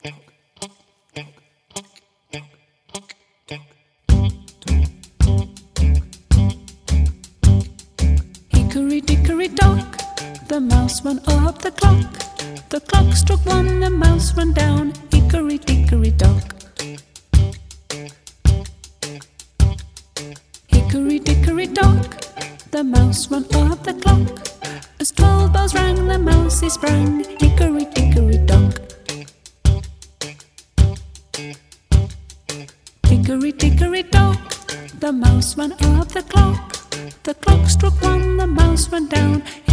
Hickory dickory dock, the mouse ran up the clock. The clock struck one, the mouse ran down. Hickory dickory dock. Hickory dickory dock, the mouse ran up the clock. As 12 bells rang, the mouse he sprang. Hickory dickory dock. Hickory dickory dock, the mouse ran up the clock. The clock struck one, the mouse ran down.